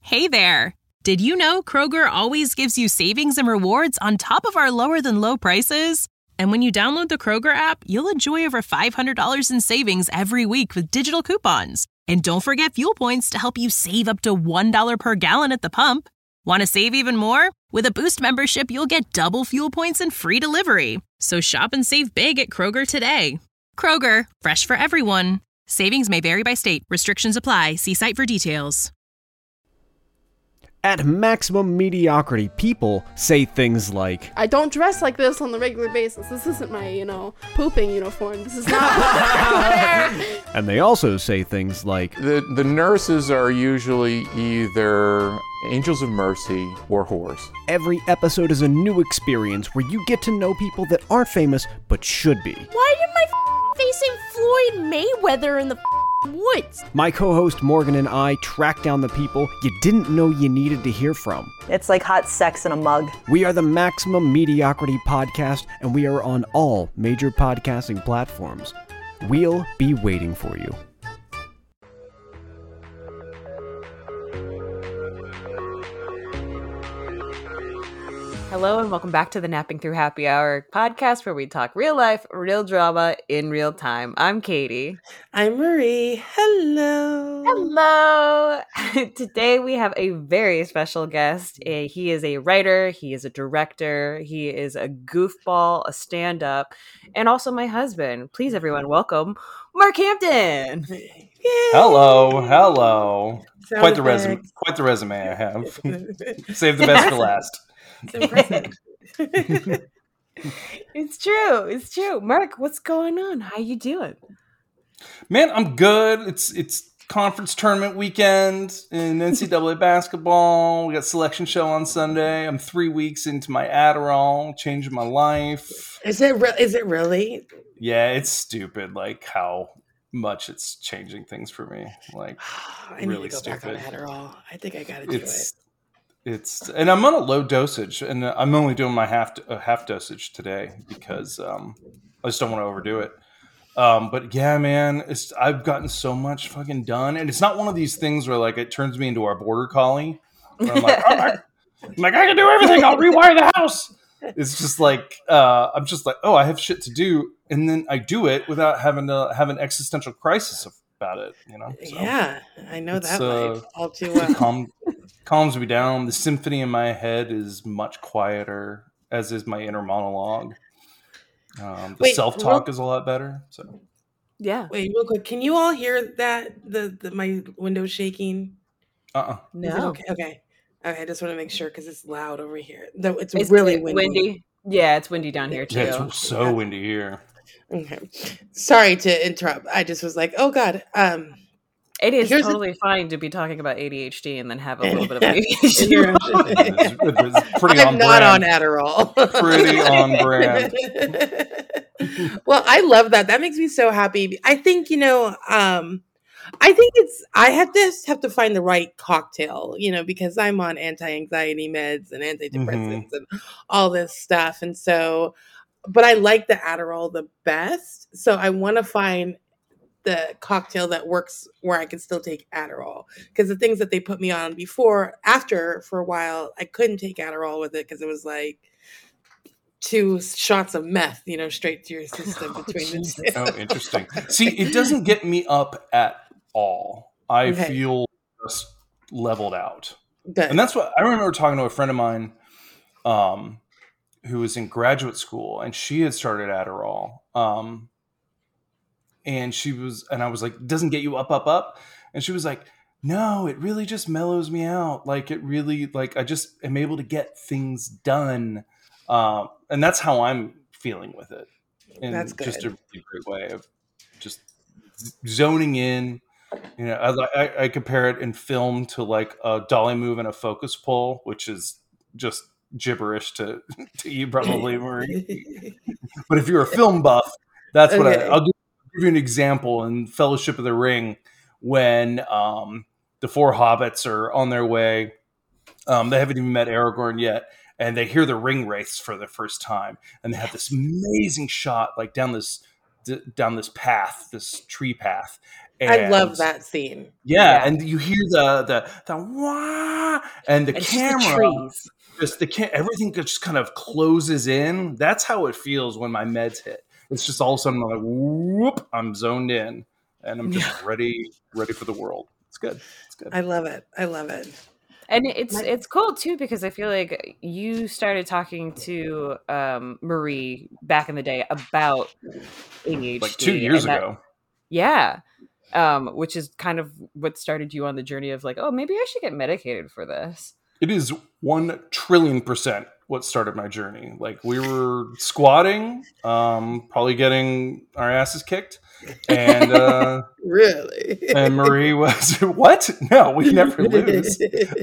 Hey there! Did you know Kroger always gives you savings and rewards on top of our lower-than-low prices? And when you download the Kroger app, you'll enjoy over $500 in savings every week with digital coupons. And don't forget fuel points to help you save up to $1 per gallon at the pump. Want to save even more? With a Boost membership, you'll get double fuel points and free delivery. So shop and save big at Kroger today. Kroger, fresh for everyone. Savings may vary by state. Restrictions apply. See site for details. At Maximum Mediocrity, people say things like, I don't dress like this on the regular basis. This isn't my, pooping uniform. This is not fair. And they also say things like, The nurses are usually either angels of mercy or whores. Every episode is a new experience where you get to know people that aren't famous but should be. Why did my facing Floyd Mayweather in the woods? My co-host Morgan and I track down the people you didn't know you needed to hear from. It's like hot sex in a mug. We are the Maximum Mediocrity Podcast, and we are on all major podcasting platforms. We'll be waiting for you. Hello and welcome back to the Napping Through Happy Hour podcast where we talk real life, real drama in real time. I'm Katie. I'm Marie. Hello. Hello. Today we have a very special guest. He is a writer, he is a director, he is a goofball, a stand-up, and also my husband. Please everyone welcome Mark Hampton. Yay. Hello. Sound Quite effects. the resume I have. Save the best for last. It's impressive. It's true. Mark, what's going on? How you doing? Man, I'm good. It's conference tournament weekend in NCAA basketball. We got selection show on Sunday. I'm 3 weeks into my Adderall, changing my life. Is it really? Yeah, it's stupid, like how much it's changing things for me. Like, I need really to go stupid. back on Adderall. I think I gotta do it. And I'm on a low dosage, and I'm only doing my half dosage today because I just don't want to overdo it. But yeah, man, I've gotten so much fucking done, and it's not one of these things where like it turns me into our border collie. Where I'm like, I can do everything. I'll rewire the house. It's just like I'm just like, oh, I have shit to do, and then I do it without having to have an existential crisis about it. So, yeah, I know that life all too well. Calms me down. The symphony in my head is much quieter, as is my inner monologue. The self-talk is a lot better. So, yeah. Wait, real quick, can you all hear that? The my window shaking? No. Okay. I just want to make sure because it's loud over here. Though it's really windy. Yeah, it's windy down here too. Yeah, it's so windy here. Okay. Sorry to interrupt. I just was like, oh God. It is totally fine to be talking about ADHD and then have a little bit of ADHD. It's pretty I'm not on Adderall. Pretty on brand. Well, I love that. That makes me so happy. I think, I have to find the right cocktail, because I'm on anti-anxiety meds and antidepressants and all this stuff. And so, but I like the Adderall the best. So I want to find the cocktail that works where I can still take Adderall, because the things that they put me on after for a while, I couldn't take Adderall with it because it was like 2 shots of meth, straight to your system between the two. Oh, interesting. See, it doesn't get me up at all. I feel just leveled out. Good. And that's what I remember talking to a friend of mine who was in graduate school, and she had started Adderall. And I was like, it doesn't get you up. And she was like, no, it really just mellows me out. Like it really, like I just am able to get things done. And that's how I'm feeling with it. And that's good. Just a really great way of just zoning in. I compare it in film to like a dolly move and a focus pull, which is just gibberish to you probably, Marie. But if you're a film buff, that's what I'll give you an example in Fellowship of the Ring when the 4 hobbits are on their way. They haven't even met Aragorn yet, and they hear the ring wraiths for the first time, and they have this amazing shot like down this path, this tree path, I love that scene. Yeah, and you hear the wah, and the And camera, just the trees. everything just kind of closes in. That's how it feels when my meds hit. It's just all of a sudden I'm like, whoop, I'm zoned in, and I'm just ready for the world. It's good. It's good. I love it. And it's cool too, because I feel like you started talking to Marie back in the day about ADHD, like 2 years ago. Yeah. Which is kind of what started you on the journey of like, oh, maybe I should get medicated for this. It is 1,000,000,000,000% what started my journey. Like, we were squatting, probably getting our asses kicked, and Really? and Marie was, what? No, we never lose.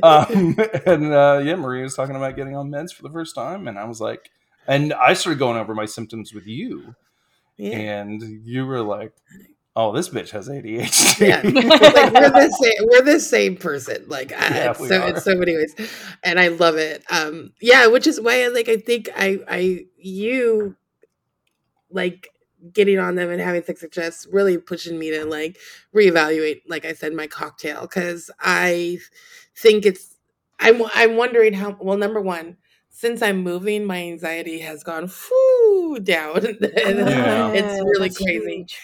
Marie was talking about getting on meds for the first time, and I was like, and I started going over my symptoms with you, and you were like, oh, this bitch has ADHD. Yeah, like we're the same person. Like, in so many ways, and I love it. Which is why I think you like getting on them and having Thick Success really pushing me to like reevaluate, like I said, my cocktail, because I think I'm wondering how. Well, number one, since I'm moving, my anxiety has gone down. It's really crazy. Huge.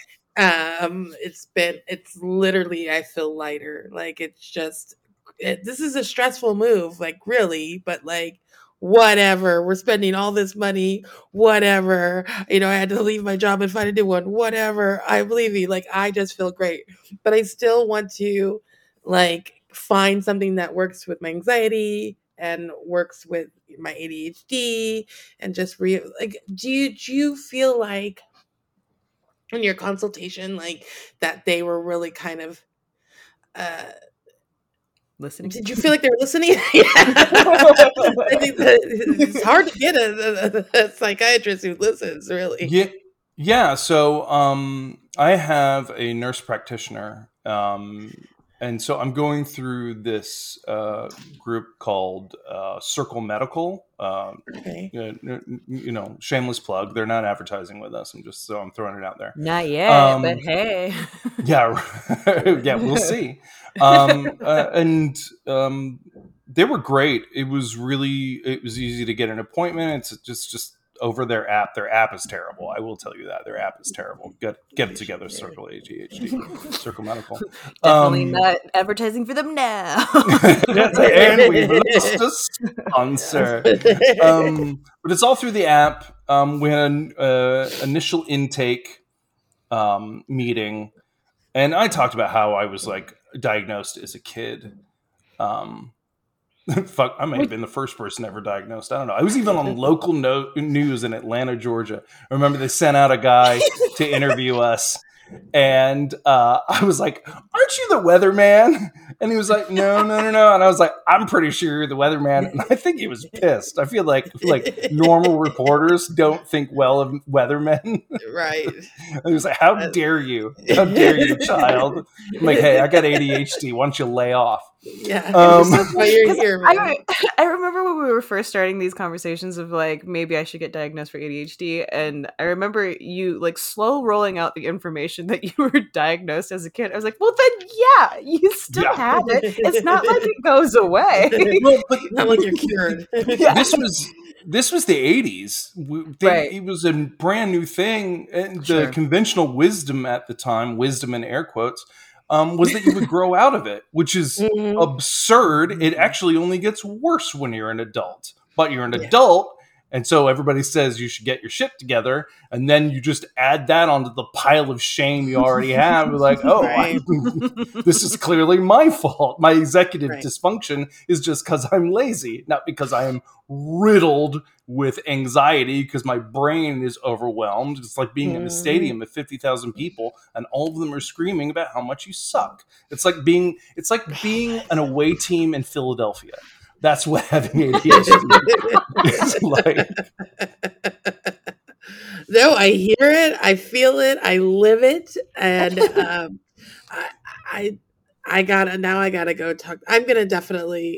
It's literally, I feel lighter. Like, it's just, this is a stressful move, like, really, but like, whatever, we're spending all this money, whatever, I had to leave my job and find a new one, whatever. I believe you, like, I just feel great, but I still want to like find something that works with my anxiety and works with my ADHD, and just do you feel like in your consultation, like, that they were really kind of listening? Did you feel like they were listening? I think that it's hard to get a psychiatrist who listens, really. Yeah. So I have a nurse practitioner, and so I'm going through this group called Circle Medical. Okay. Shameless plug. They're not advertising with us. I'm throwing it out there. Not yet, but hey. Yeah, we'll see. They were great. It was easy to get an appointment. It's just over their app. Their app is terrible. I will tell you that. Their app is terrible. Get it together, Circle ADHD, Circle Medical. Definitely not advertising for them now. And we've lost a sponsor. But it's all through the app. We had an initial intake meeting, and I talked about how I was like diagnosed as a kid. Fuck, I may have been the first person ever diagnosed. I don't know. I was even on local news in Atlanta, Georgia. I remember they sent out a guy to interview us, and I was like, "Aren't you the weatherman?" And he was like, No. And I was like, "I'm pretty sure you're the weatherman." And I think he was pissed. I feel like normal reporters don't think well of weathermen. Right. And he was like, How dare you, child? I'm like, "Hey, I got ADHD. Why don't you lay off?" Yeah, that's why you're here, man. I remember when we were first starting these conversations of like, maybe I should get diagnosed for ADHD, and I remember you like slow rolling out the information that you were diagnosed as a kid. I was like, well, then yeah, you still have it. It's not like it goes away. But not like you're cured. Yeah. This was the 80s. Right. It was a brand new thing, and the conventional wisdom at the time, wisdom in air quotes, was that you would grow out of it, which is absurd. It actually only gets worse when you're an adult. But you're an adult, and so everybody says you should get your shit together, and then you just add that onto the pile of shame you already have. You're like, this is clearly my fault. My executive dysfunction is just because I'm lazy, not because I am riddled with anxiety because my brain is overwhelmed. It's like being in a stadium of 50,000 people and all of them are screaming about how much you suck. It's like being an away team in Philadelphia. That's what having ADHD is like. No, I hear it, I feel it, I live it, and I gotta go talk. I'm gonna definitely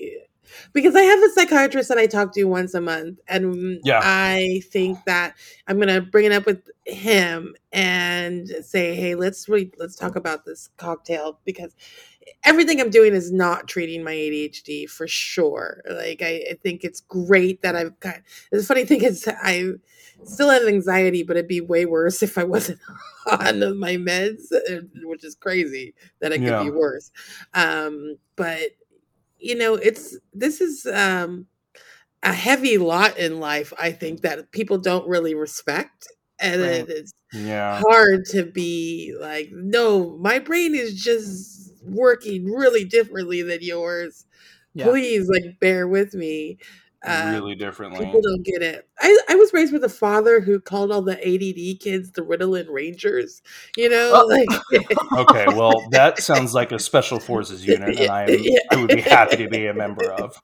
Because I have a psychiatrist that I talk to once a month, and Yeah. I think that I'm gonna bring it up with him and say, "Hey, let's talk about this cocktail," because everything I'm doing is not treating my ADHD for sure. Like I think it's great that I've got. The funny thing is, I still have anxiety, but it'd be way worse if I wasn't on my meds, which is crazy that it could be worse. But this is a heavy lot in life, I think, that people don't really respect. And it is hard to be like, no, my brain is just working really differently than yours. Yeah. Please, like, bear with me. Really differently. People don't get it. I was raised with a father who called all the ADD kids the Ritalin Rangers. Like. Okay, well, that sounds like a special forces unit, and I would be happy to be a member of.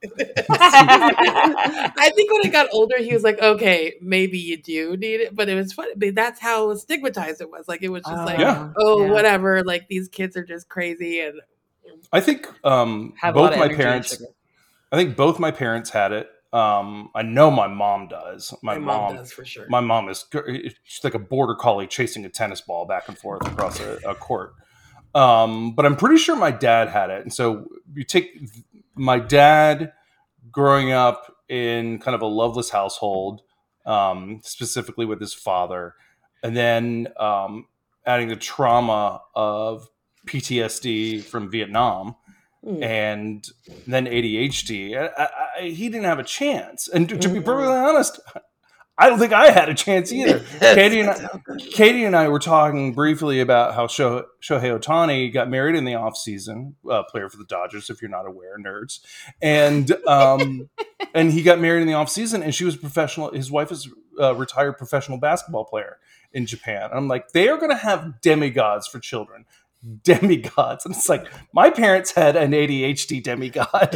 I think when I got older, he was like, "Okay, maybe you do need it," but it was funny. But that's how stigmatized it was. Like it was just whatever. Like these kids are just crazy, and I think both my parents. I think both my parents had it. I know my mom does. My mom does for sure. My mom she's like a border collie chasing a tennis ball back and forth across a court. But I'm pretty sure my dad had it. And so you take my dad growing up in kind of a loveless household, specifically with his father, and then adding the trauma of PTSD from Vietnam. And then ADHD. He didn't have a chance. And to be perfectly honest, I don't think I had a chance either. Katie and I were talking briefly about how Shohei Ohtani got married in the offseason, player for the Dodgers, if you're not aware, nerds. And and he got married in the offseason, and she was professional. His wife is a retired professional basketball player in Japan. And I'm like, they are going to have demigods for children. Demigods. And it's like, my parents had an ADHD demigod.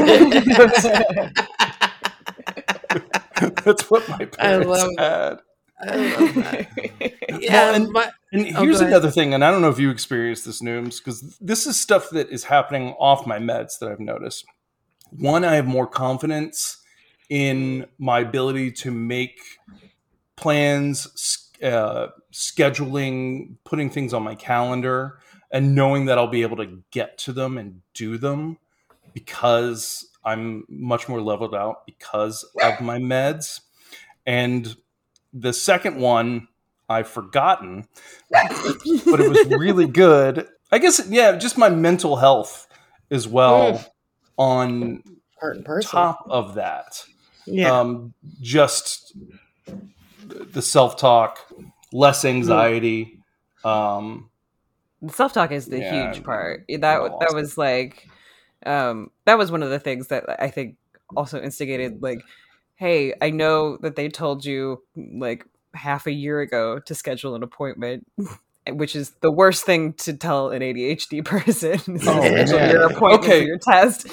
That's what my parents had. I love that. Yeah, and here's another thing, and I don't know if you experienced this, Nooms, because this is stuff that is happening off my meds that I've noticed. One, I have more confidence in my ability to make plans, scheduling, putting things on my calendar, and knowing that I'll be able to get to them and do them because I'm much more leveled out because of my meds. And the second one I've forgotten, but it was really good. I guess, just my mental health as well on top of that. Yeah. Just the self-talk, less anxiety. The self-talk is the huge part. That was like, that was one of the things that I think also instigated, like, hey, I know that they told you like half a year ago to schedule an appointment, which is the worst thing to tell an ADHD person. Schedule your appointment for your test.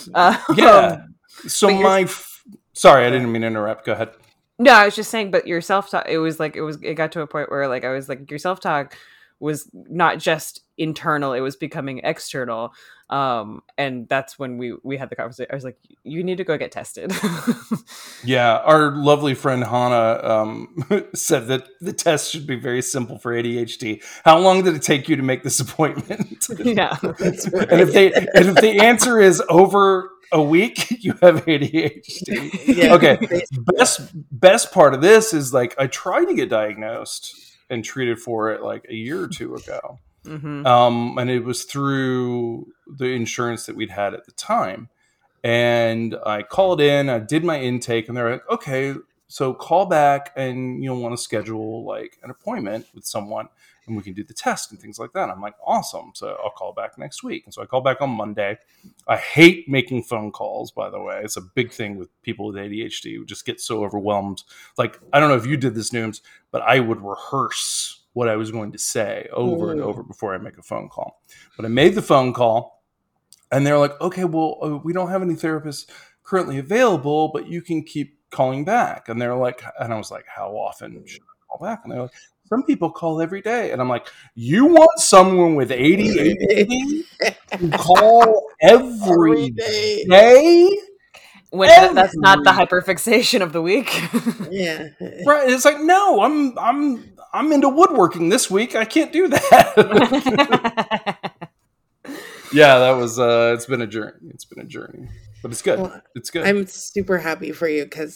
So sorry, I didn't mean to interrupt. Go ahead. No, I was just saying, but your self-talk, it got to a point where like, I was like, your self-talk was not just internal, it was becoming external. And that's when we had the conversation. I was like, you need to go get tested. Yeah. Our lovely friend Hannah said that the test should be very simple for ADHD. How long did it take you to make this appointment? Yeah. That's right. And if the answer is over a week, you have ADHD. Yeah. Okay. Best part of this is like, I tried to get diagnosed and treated for it like a year or two ago. Mm-hmm. And it was through the insurance that we'd had at the time. And I called in, I did my intake, and they're like, okay, so call back and you'll want to schedule like an appointment with someone and we can do the test and things like that. I'm like, awesome. So I'll call back next week. And so I call back on Monday. I hate making phone calls, by the way. It's a big thing with people with ADHD who just get so overwhelmed. Like, I don't know if you did this, Nooms, but I would rehearse what I was going to say over and over before I make a phone call. But I made the phone call and they're like, okay, well, we don't have any therapists currently available, but you can keep calling back. And they're like, and I was like, how often should I call back? And they're like, some people call every day. And I'm like, you want someone with ADHD to call every day? when that's not the hyperfixation of the week. Yeah. Right. It's like, no, I'm into woodworking this week. I can't do that. Yeah, that was it's been a journey. It's been a journey. But it's good. Well, It's good. I'm super happy for you because,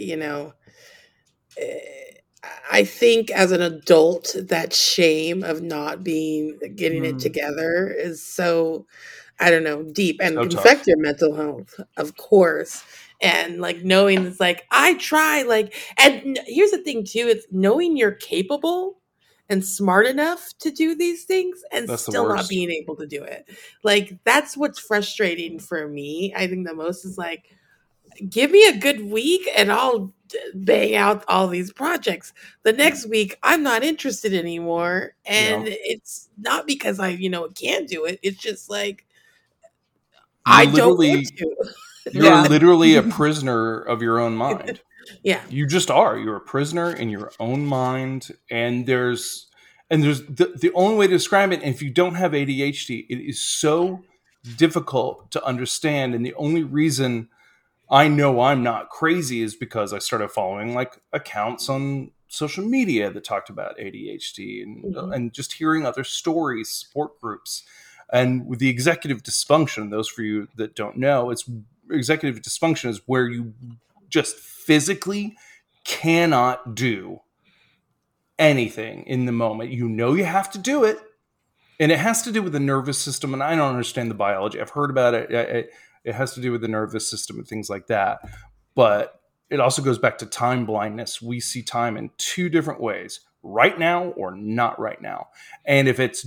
I think as an adult, that shame of not getting it together is so, I don't know, deep and So can tough. affect your mental health, of course. And like knowing it's like, I try, like, and here's the thing too, it's knowing you're capable and smart enough to do these things and That's the still not worst. being able to do it. Like, that's what's frustrating for me. I think the most is like, give me a good week and I'll bang out all these projects. The next week, I'm not interested anymore. And it's not because I, can't do it. It's just like, I don't want to. You're literally a prisoner of your own mind. Yeah. You just are. You're a prisoner in your own mind. And there's the only way to describe it, and if you don't have ADHD, it is so difficult to understand. And the only reason I know I'm not crazy is because I started following like accounts on social media that talked about ADHD and just hearing other stories, support groups. And with the executive dysfunction, those for you that don't know, it's executive dysfunction is where you just physically cannot do anything in the moment. You know you have to do it, and it has to do with the nervous system. And I don't understand the biology. I've heard about it. It has to do with the nervous system and things like that. But it also goes back to time blindness. We see time in two different ways: right now or not right now. And if it's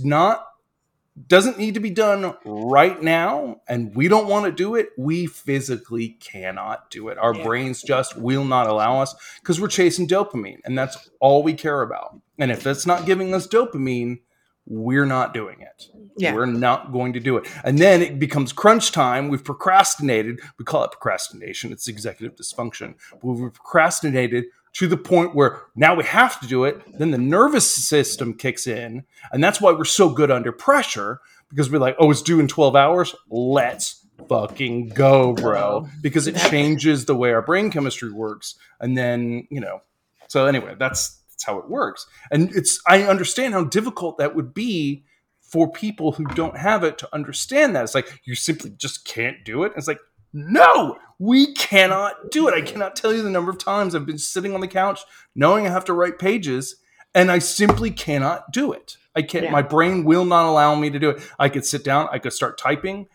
doesn't need to be done right now, and we don't want to do it, we physically cannot do it. Our brains just will not allow us because we're chasing dopamine, and that's all we care about. And if it's not giving us dopamine, we're not doing it. Yeah. We're not going to do it. And then it becomes crunch time. We've procrastinated. We call it procrastination. It's executive dysfunction. But we've procrastinated to the point where now we have to do it. Then the nervous system kicks in. And that's why we're so good under pressure, because we're like, oh, it's due in 12 hours. Let's fucking go, bro. Because it changes the way our brain chemistry works. And then, so anyway, that's how it works. And I understand how difficult that would be for people who don't have it to understand that. It's like, you simply just can't do it. It's like, no, we cannot do it. I cannot tell you the number of times I've been sitting on the couch knowing I have to write pages, and I simply cannot do it. I can't. Yeah. My brain will not allow me to do it. I could sit down. I could start typing.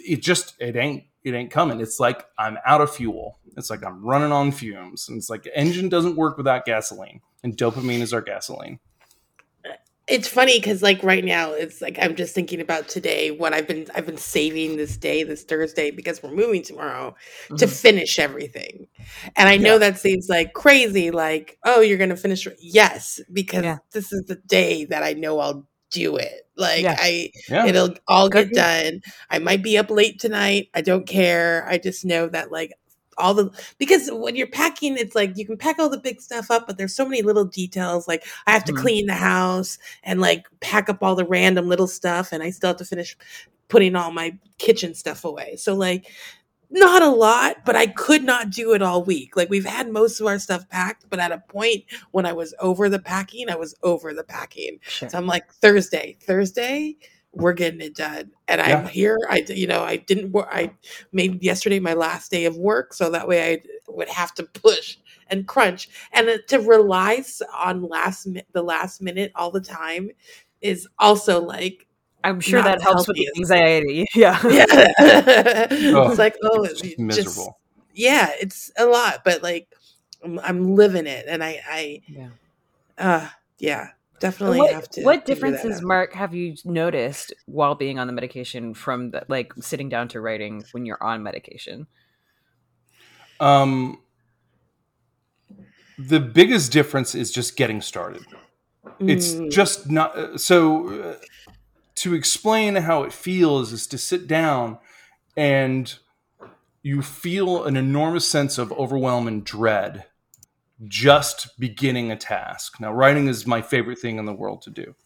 It ain't coming. It's like I'm out of fuel. It's like I'm running on fumes. And it's like the engine doesn't work without gasoline, and dopamine is our gasoline. It's funny because like right now it's like I'm just thinking about today what I've been saving this Thursday, because we're moving tomorrow to finish everything. And I know that seems like crazy, like, oh, you're gonna finish. Yes, because this is the day that I know I'll do it. Like it'll all get done. I might be up late tonight. I don't care. I just know that like because when you're packing, it's like you can pack all the big stuff up, but there's so many little details. Like I have to clean the house and like pack up all the random little stuff, and I still have to finish putting all my kitchen stuff away. So like not a lot, but I could not do it all week. Like we've had most of our stuff packed, but at a point when I was over the packing, I was over the packing. Sure. So I'm like, Thursday, we're getting it done. And I'm here. I made yesterday my last day of work, so that way I would have to push and crunch. And to rely on the last minute all the time is also like, I'm sure that helps with the anxiety. Yeah. It's like, it's miserable. It's a lot, but like I'm living it. And definitely have to. What differences, Mark, have you noticed while being on the medication from like sitting down to writing when you're on medication? The biggest difference is just getting started. It's just not so. To explain how it feels is to sit down and you feel an enormous sense of overwhelm and dread just beginning a task. Now, writing is my favorite thing in the world to do.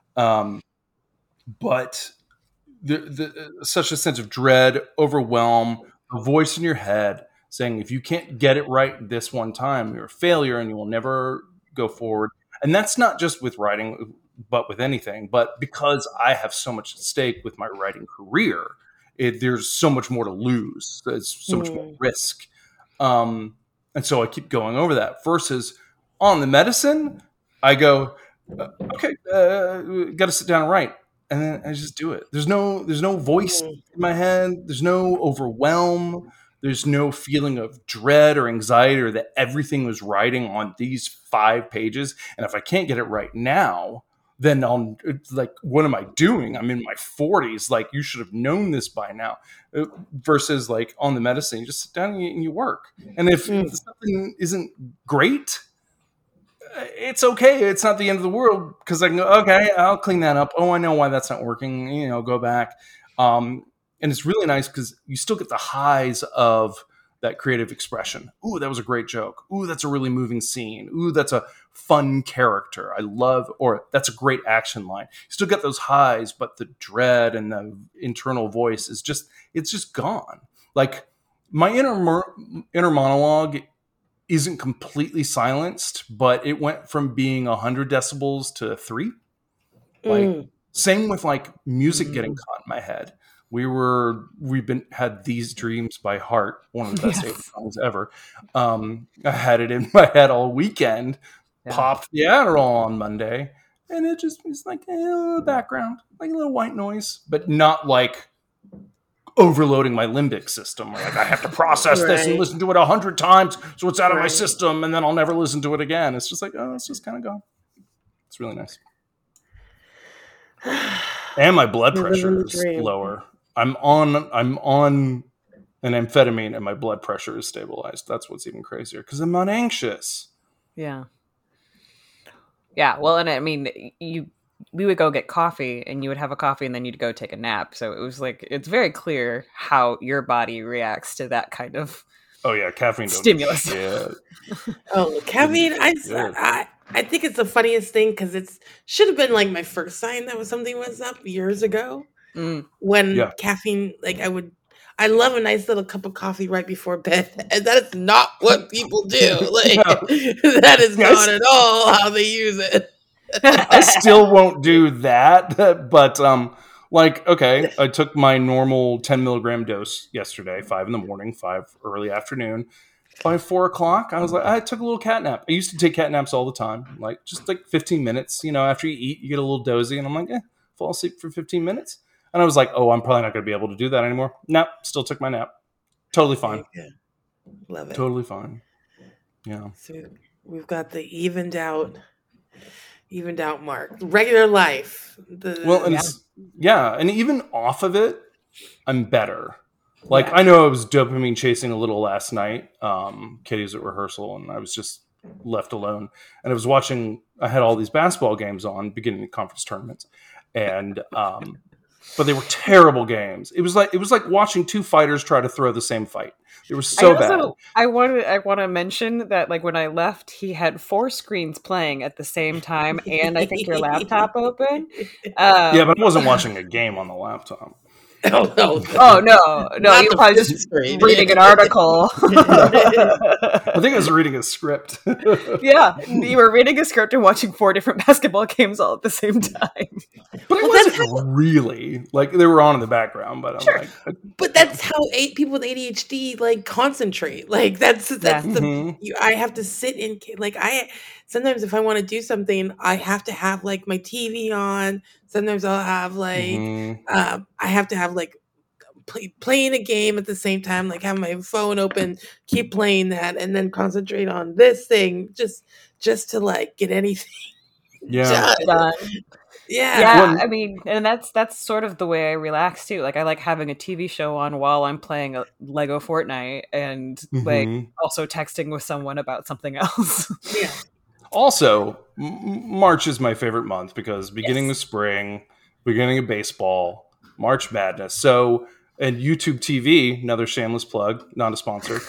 But such a sense of dread, overwhelm, a voice in your head saying if you can't get it right this one time, you're a failure and you will never go forward. And that's not just with writing, but with anything. But because I have so much at stake with my writing career, there's so much more to lose. There's so much more risk. And so I keep going over that. Versus on the medicine, I go, okay, got to sit down and write. And then I just do it. There's no voice in my head. There's no overwhelm. There's no feeling of dread or anxiety or that everything was writing on these 5 pages. And if I can't get it right now, then it's like, what am I doing? I'm in my 40s. Like, you should have known this by now. Versus like on the medicine, you just sit down and you work. And if something isn't great, it's okay. It's not the end of the world, because I can go, okay, I'll clean that up. Oh, I know why that's not working. Go back. And it's really nice because you still get the highs of that creative expression. Ooh, that was a great joke. Ooh, that's a really moving scene. Ooh, that's a fun character. I love, or that's a great action line. You still get those highs, but the dread and the internal voice is it's just gone. Like, my inner monologue isn't completely silenced, but it went from being 100 decibels to 3. Like, same with like music getting caught in my head. Had These Dreams by Heart, one of the best songs ever. I had it in my head all weekend, popped the Adderall on Monday, and it's like a background, like a little white noise, but not like overloading my limbic system. Like, I have to process this and listen to it 100 times so it's out of my system, and then I'll never listen to it again. It's just like, oh, it's just kind of gone. It's really nice. And my blood pressure is lower. I'm on an amphetamine and my blood pressure is stabilized. That's what's even crazier, because I'm not anxious. Yeah. Well, and I mean, we would go get coffee, and you would have a coffee, and then you'd go take a nap. So it was like, it's very clear how your body reacts to that kind of caffeine stimulus. Caffeine. I think it's the funniest thing, because it should have been like my first sign that something was up years ago. When caffeine, like, I love a nice little cup of coffee right before bed, and that is not what people do. Like, that is not at all how they use it. I still won't do that, but okay, I took my normal 10 milligram dose yesterday, 5 in the morning, 5 early afternoon. By 4 o'clock, I was like, I took a little cat nap. I used to take cat naps all the time, like just like 15 minutes. After you eat, you get a little dozy, and I'm like, fall asleep for 15 minutes. And I was like, oh, I'm probably not going to be able to do that anymore. Nope, still took my nap. Totally fine. Love it. Totally fine. Yeah. So we've got the evened out mark. Regular life. And even off of it, I'm better. Like, I know I was dopamine chasing a little last night. Katie was at rehearsal, and I was just left alone. And I had all these basketball games on, beginning of conference tournaments. And but they were terrible games. It was like watching 2 fighters try to throw the same fight. It was so bad. I want to mention that, like, when I left, he had 4 screens playing at the same time, and I think your laptop open. But I wasn't watching a game on the laptop. No, you were probably just reading an article. I think I was reading a script. Yeah, you were reading a script and watching 4 different basketball games all at the same time. But it wasn't really, like, they were on in the background, but I'm like... But that's how people with ADHD, like, concentrate. Like, that's I have to sit in, like, sometimes if I want to do something, I have to have, like, my TV on. Sometimes I'll have, like, I have to have, like, playing a game at the same time, like, have my phone open, keep playing that, and then concentrate on this thing, just to, like, get anything done. Yeah, I mean, and that's sort of the way I relax too. Like, I like having a TV show on while I'm playing a Lego Fortnite, and like also texting with someone about something else. Yeah. Also, March is my favorite month because beginning of spring, beginning of baseball, March Madness. So, and YouTube TV, another shameless plug, not a sponsor.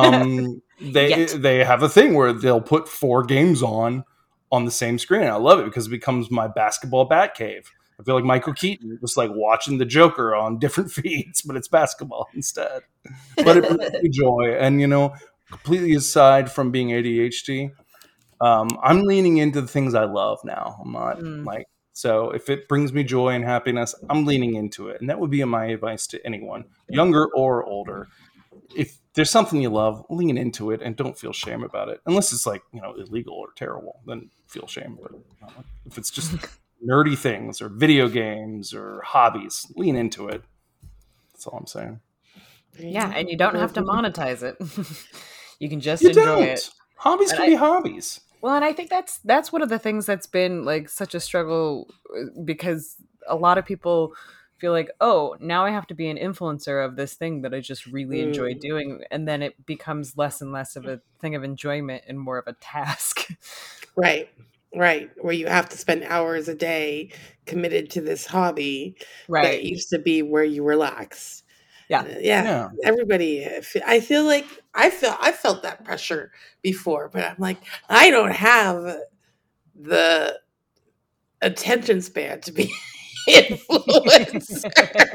They have a thing where they'll put 4 games on the same screen. I love it because it becomes my basketball bat cave. I feel like Michael Keaton, just like watching the Joker on different feeds, but it's basketball instead. But it brings me joy. And, completely aside from being ADHD, I'm leaning into the things I love now. I'm not so if it brings me joy and happiness, I'm leaning into it. And that would be my advice to anyone, younger or older. If there's something you love, lean into it and don't feel shame about it. Unless it's like, illegal or terrible, then feel shame. But if it's just nerdy things or video games or hobbies, lean into it. That's all I'm saying. Yeah, and you don't have to monetize it. You can just enjoy it. Hobbies can be hobbies. Well, and I think that's one of the things that's been like such a struggle, because a lot of people feel like, oh, now I have to be an influencer of this thing that I just really enjoy doing. And then it becomes less and less of a thing of enjoyment and more of a task. Right. Where you have to spend hours a day committed to this hobby that used to be where you relax. Yeah. Everybody, I feel like I felt that pressure before, but I'm like, I don't have the attention span to be influencer.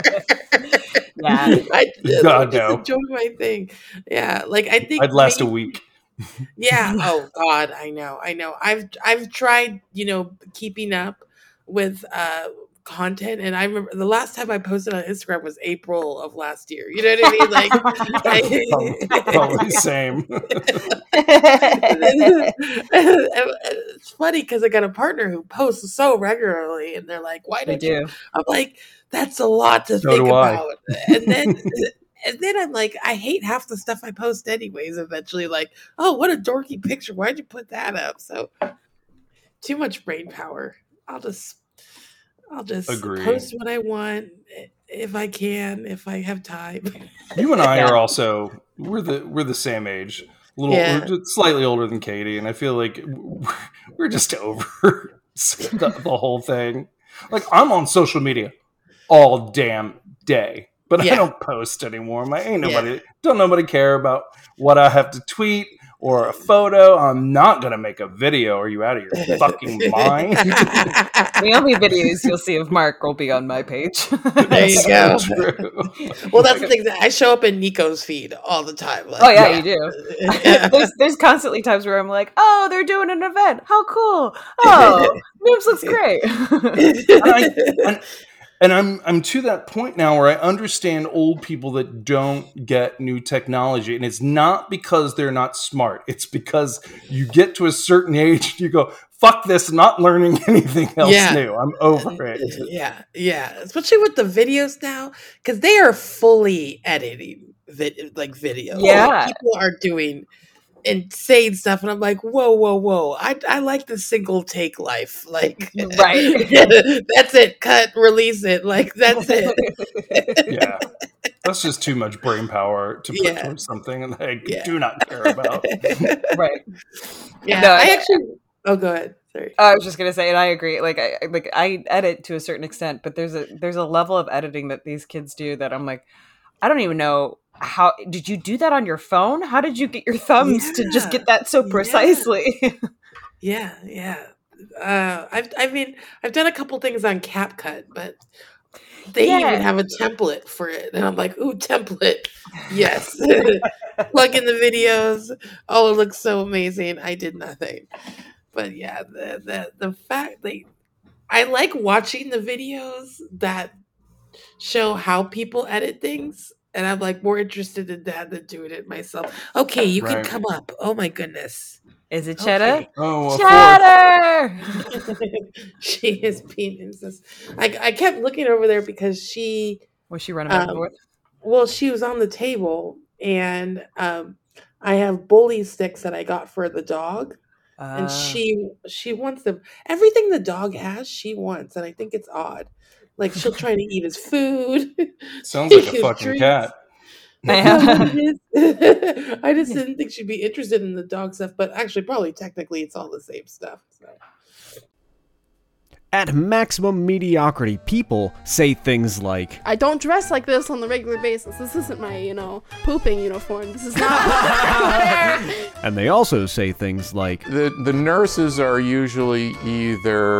I just enjoy my thing. Yeah, like I think I'd last a week. Yeah. Oh God, I know. I've tried, keeping up with content, and I remember the last time I posted on Instagram was April of last year. You know what I mean? Like, probably same. It's funny because I got a partner who posts so regularly, and they're like, "Why don't you?" I'm like, "That's a lot to think about." And then I'm like, I hate half the stuff I post anyways. Eventually, like, oh, what a dorky picture! Why'd you put that up? So, too much brain power. I'll just agree. Post what I want if I can, if I have time. You and I are also we're the same age. We're just slightly older than Katie, and I feel like we're just over the whole thing. Like, I'm on social media all damn day. But I don't post anymore. Don't nobody care about what I have to tweet or a photo. I'm not going to make a video. Are you out of your fucking mind? The only videos you'll see of Mark will be on my page. There you go. Well, that's the thing. I show up in Nico's feed all the time. Like, you do. There's constantly times where I'm like, oh, they're doing an event. How cool. Oh, Noobs looks great. And I'm to that point now where I understand old people that don't get new technology. And it's not because they're not smart. It's because you get to a certain age and you go, fuck this, not learning anything else new. I'm over it. Yeah. Especially with the videos now, because they are fully editing video. Yeah. Like, people are doing insane stuff, and I'm like, whoa, I like the single take life, like, right. That's it, cut, release it, like, that's it. That's just too much brain power to put towards something and I do not care about. Right. Go ahead. Sorry. I was just gonna say, and I agree. Like I edit to a certain extent, but there's a level of editing that these kids do that I'm like, I don't even know. How did you do that on your phone? How did you get your thumbs to just get that so precisely? I've done a couple things on CapCut, but they even have a template for it, and I'm like, ooh, template, yes. Plug in the videos. Oh, it looks so amazing. I did nothing, but the fact that I like watching the videos that show how people edit things. And I'm like more interested in that than doing it myself. Okay, you can come up. Oh my goodness. Is it Cheddar? Okay. Oh, Cheddar! She is being incest. I kept looking over there because was she running back and forth? Well, she was on the table, and I have bully sticks that I got for the dog. And she wants them. Everything the dog has, she wants, and I think it's odd. Like, she'll try to eat his food. Sounds like a fucking cat. I just didn't think she'd be interested in the dog stuff, but actually, probably technically, it's all the same stuff. So. At Maximum Mediocrity, people say things like, I don't dress like this on the regular basis. This isn't my, pooping uniform. This is not. And they also say things like, the nurses are usually either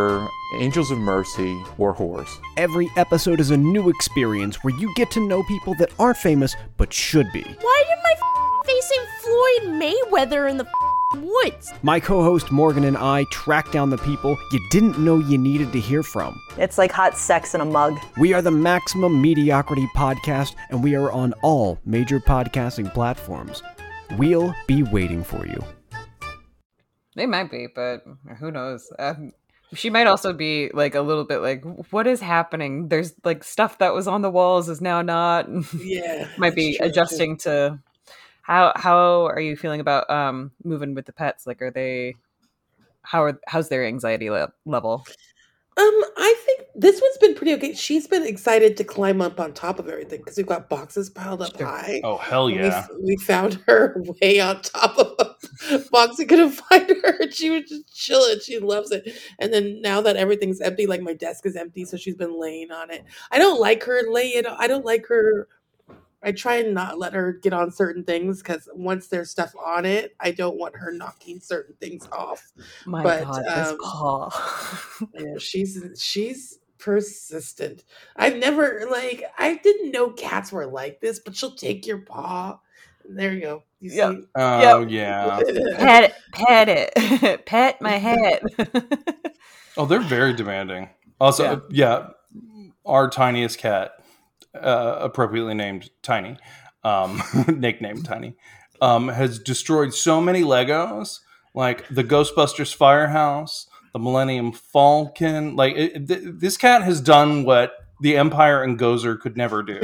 Angels of Mercy, or whores. Every episode is a new experience where you get to know people that aren't famous but should be. Why did my facing Floyd Mayweather in the woods? My co-host Morgan and I track down the people you didn't know you needed to hear from. It's like hot sex in a mug. We are the Maximum Mediocrity Podcast, and we are on all major podcasting platforms. We'll be waiting for you. They might be, but who knows? She might also be like a little bit like, what is happening? There's like stuff that was on the walls is now not. Yeah. Might be true, adjusting to how are you feeling about moving with the pets? Like, are they how's their anxiety level? I think this one's been pretty okay. She's been excited to climb up on top of everything because we've got boxes piled up high. Oh, hell yeah. We found her way on top of a box. We couldn't find her. And she was just chilling. She loves it. And then now that everything's empty, like my desk is empty, so she's been laying on it. I don't like her I don't like her. I try and not let her get on certain things because once there's stuff on it, I don't want her knocking certain things off. My God, this paw. Yeah, she's persistent. I didn't know cats were like this, but she'll take your paw. There you go. You see? Oh, yeah. Pet it. Pet my head. Oh, they're very demanding. Also, yeah our tiniest cat, appropriately named Tiny, nicknamed Tiny, has destroyed so many Legos, like the Ghostbusters Firehouse, the Millennium Falcon. Like this cat has done what the Empire and Gozer could never do.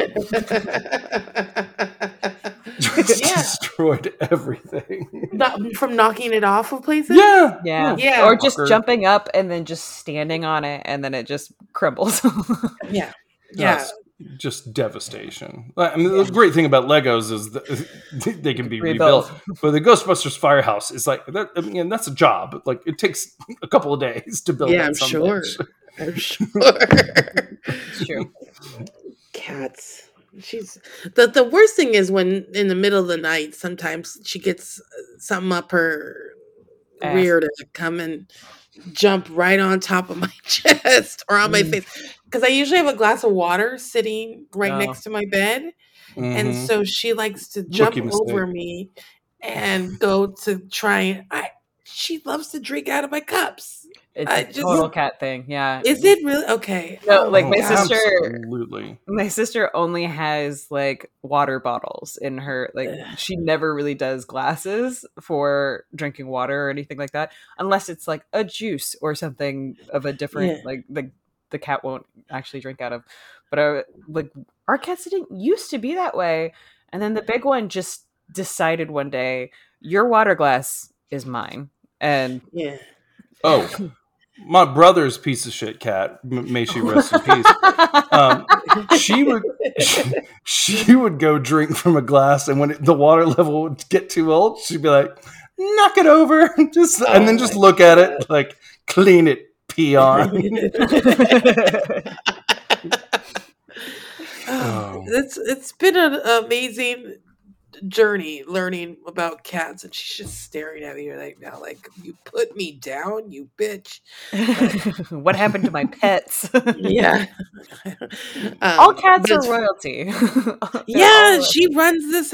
Just destroyed everything. From knocking it off of places? Yeah. Or just jumping up and then just standing on it and then it just crumbles. Yeah. That's just devastation. I mean, the great thing about Legos is that they can be rebuilt. But the Ghostbusters Firehouse is like, that's a job. Like, it takes a couple of days to build. Yeah, I'm sure. It's true. Cats. She's the worst thing is when in the middle of the night, sometimes she gets something up her rear to come and jump right on top of my chest or on my face. Because I usually have a glass of water sitting right next to my bed. And so she likes to jump over me and go to try. She loves to drink out of my cups. It's a total cat thing. Yeah. Is it really? Okay. No, like my sister. Absolutely. My sister only has like water bottles in her. Like she never really does glasses for drinking water or anything like that, unless it's like a juice or something of a different like the cat won't actually drink out of. But like our cats didn't used to be that way, and then the big one just decided one day, your water glass is mine, and my brother's piece of shit cat, may she rest in peace. She would go drink from a glass, and when the water level would get too old, she'd be like, "Knock it over," and then just look at it, like, clean it, peon. It's been an amazing journey learning about cats, and she's just staring at me right now like, you put me down, you bitch. What happened to my pets? Yeah. All cats are royalty. She runs this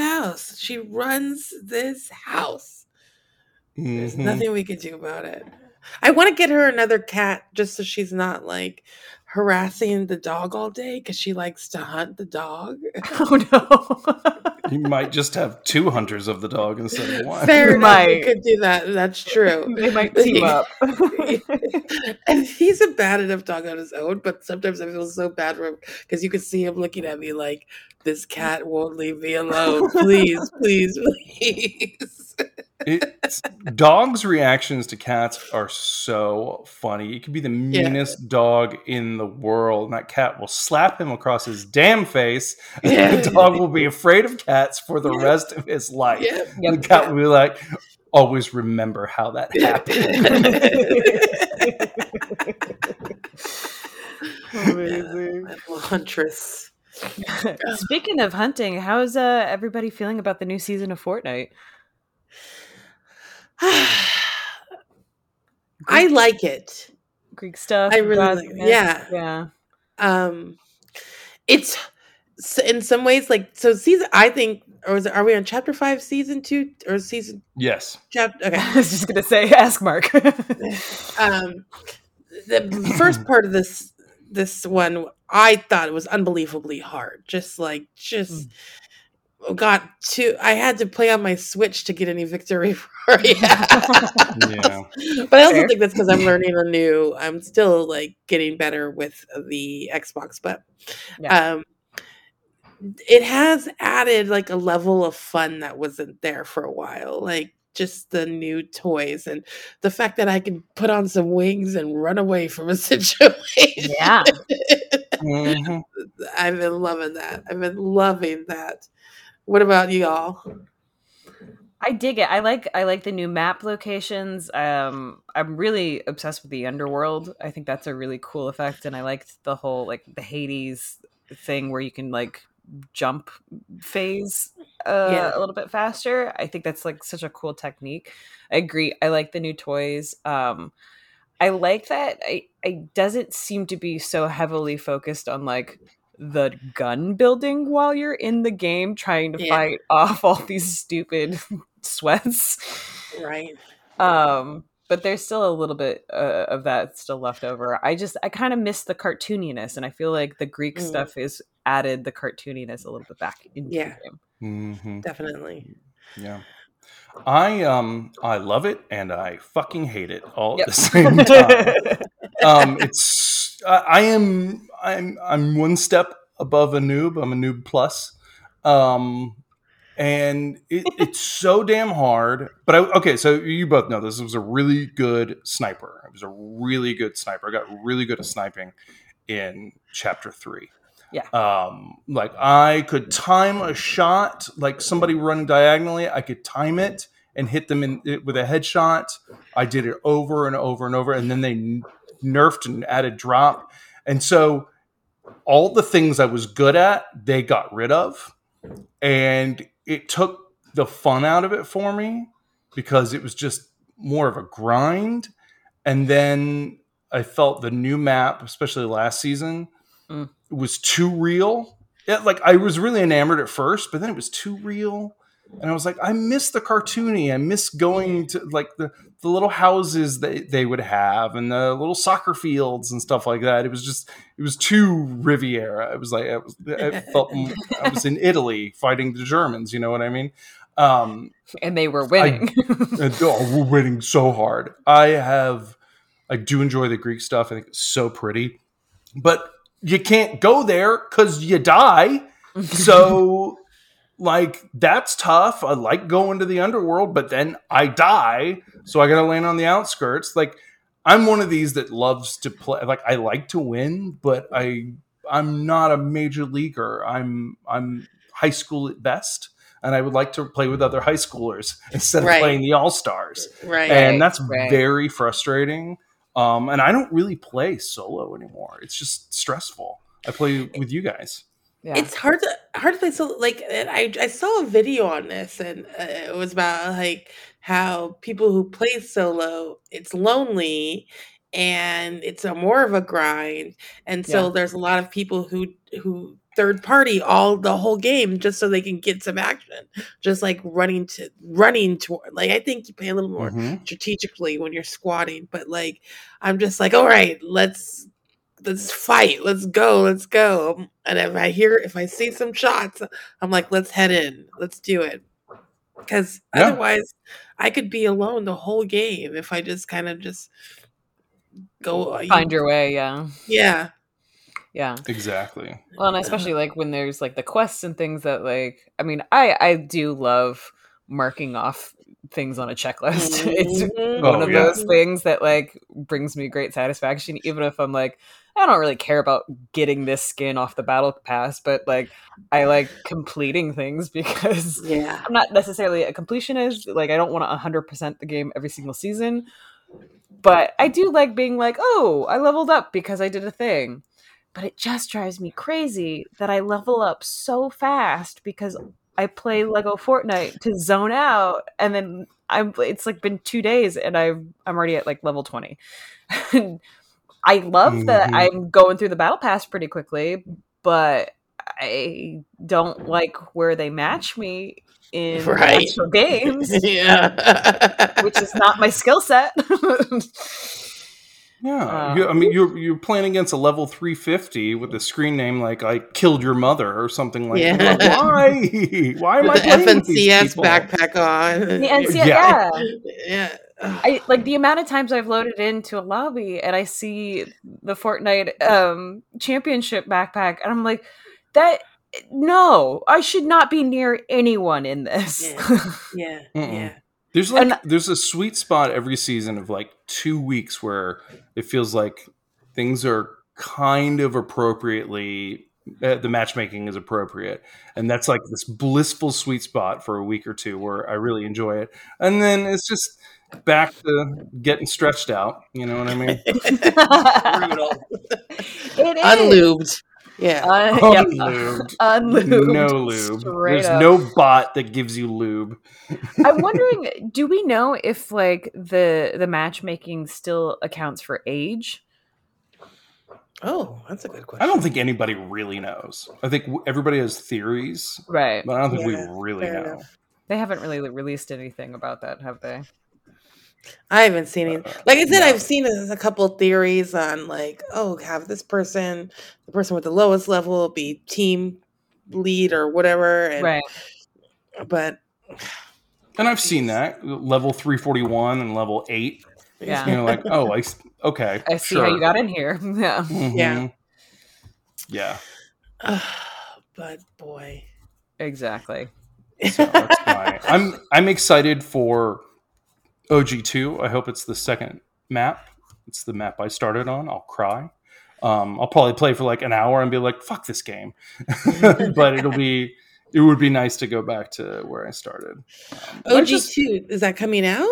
house. There's nothing we can do about it. I want to get her another cat just so she's not like harassing the dog all day because she likes to hunt the dog. Oh no. You might just have two hunters of the dog instead of one. Fair enough, you could do that. That's true. They might team up. And he's a bad enough dog on his own, but sometimes I feel so bad for him because you can see him looking at me like, this cat won't leave me alone. Please, please, please. Dogs' reactions to cats are so funny. It could be the meanest dog in the world, and that cat will slap him across his damn face, and the dog will be afraid of cats for the rest of his life. And the cat will be like, always remember how that happened. Amazing. Huntress. Speaking of hunting, how's everybody feeling about the new season of Fortnite? I like it. Greek stuff. I really gods like and it. myths. Yeah. Yeah. It's in some ways like so season. I think, or are we on chapter 5, season 2, or season Yes. chapter? Okay. I was just gonna say, ask Mark. The first part of this one, I thought it was unbelievably hard. I had to play on my Switch to get any victory for it. Yeah. But I also Fair. think that's because I'm still like getting better with the Xbox, but Yeah. it has added like a level of fun that wasn't there for a while. Like just the new toys and the fact that I can put on some wings and run away from a situation. Yeah. hmm I've been loving that. I've been loving that. What about y'all? I dig it. I like the new map locations. I'm really obsessed with the underworld. I think that's a really cool effect, and I liked the whole like the Hades thing where you can like jump phase Yeah. a little bit faster. I think that's like such a cool technique. I agree. I like the new toys. I like that I doesn't seem to be so heavily focused on like the gun building while you're in the game trying to Yeah. fight off all these stupid sweats. Right. But there's still a little bit of that still left over. I kind of miss the cartooniness, and I feel like the Greek stuff is added the cartooniness a little bit back into the game. hmm Definitely. Yeah. I love it and I fucking hate it all Yep. at the same time. I'm one step above a noob. I'm a noob plus. And it's so damn hard. But okay, so you both know this was a really good sniper. It was a really good sniper. I got really good at sniping in chapter 3. Yeah. Like I could time a shot, like somebody running diagonally, I could time it and hit them with a headshot. I did it over and over and over, and then they nerfed and added drop. And so all the things I was good at, they got rid of. And it took the fun out of it for me because it was just more of a grind. And then I felt the new map, especially last season, was too real. Like I was really enamored at first, but then it was too real. And I was like, I miss the cartoony. I miss going to like the little houses that they would have and the little soccer fields and stuff like that. It was too Riviera. It was like, I felt I was in Italy fighting the Germans. You know what I mean? And they were winning. We're winning so hard. I do enjoy the Greek stuff. I think it's so pretty, but you can't go there because you die. So like that's tough. I like going to the underworld, but then I die. So I got to land on the outskirts. Like I'm one of these that loves to play. Like I like to win, but I'm not a major leaguer. I'm high school at best. And I would like to play with other high schoolers instead of playing the all-stars. Right. And that's very frustrating. And I don't really play solo anymore. It's just stressful. I play with you guys. Yeah. It's hard to play solo. Like I saw a video on this, and it was about like how people who play solo, it's lonely, and it's more of a grind, and so there's a lot of people who third party the whole game just so they can get some action, just like running toward. Like I think you play a little more strategically when you're squatting, but like I'm just like, all right, let's fight, let's go. And if I see some shots, I'm like, let's head in, let's do it, because otherwise I could be alone the whole game if I just kind of just go find your way. Yeah, exactly. Well, and especially like when there's like the quests and things that like, I mean, I do love marking off things on a checklist. It's one of those things that like brings me great satisfaction, even if I'm like, I don't really care about getting this skin off the battle pass, but like I like completing things because I'm not necessarily a completionist. Like I don't want to 100% the game every single season, but I do like being like, oh, I leveled up because I did a thing. But it just drives me crazy that I level up so fast because I play Lego Fortnite to zone out, and then it's like been 2 days and I'm already at like level 20. I love that I'm going through the battle pass pretty quickly, but I don't like where they match me in the actual games. Which is not my skill set. I mean, you're playing against a level 350 with a screen name like "I killed your mother" or something like that. Why? Why am I playing with these FNCS people? backpack on? The NCS, yeah. I like the amount of times I've loaded into a lobby and I see the Fortnite championship backpack, and I'm like, no, I should not be near anyone in this. Yeah. There's a sweet spot every season of like 2 weeks where it feels like things are kind of appropriately, the matchmaking is appropriate, and that's like this blissful sweet spot for a week or two where I really enjoy it, and then it's just back to getting stretched out. You know what I mean? Brutal. It is Unlubed. Yeah. Unlubed. Unlubed. No lube. Straight There's up. no bot that gives you lube. I'm wondering, do we know if like the matchmaking still accounts for age? Oh, that's a good question. I don't think anybody really knows. I think everybody has theories, Right? but I don't think we really fair know. enough. They haven't really released anything about that, have they? I haven't seen it. Like I said, I've seen a couple theories on like, have this person, the person with the lowest level, be team lead or whatever. And, Right. But And I've seen that level 341 and level 8. Yeah. You know, like, okay. I see sure. how you got in here. Yeah. Mhm. Yeah. But boy, Exactly. So that's I'm excited for OG2. I hope it's the second map. It's the map I started on. I'll cry. I'll probably play for like an hour and be like, "Fuck this game," but it would be nice to go back to where I started. OG2 is that coming out?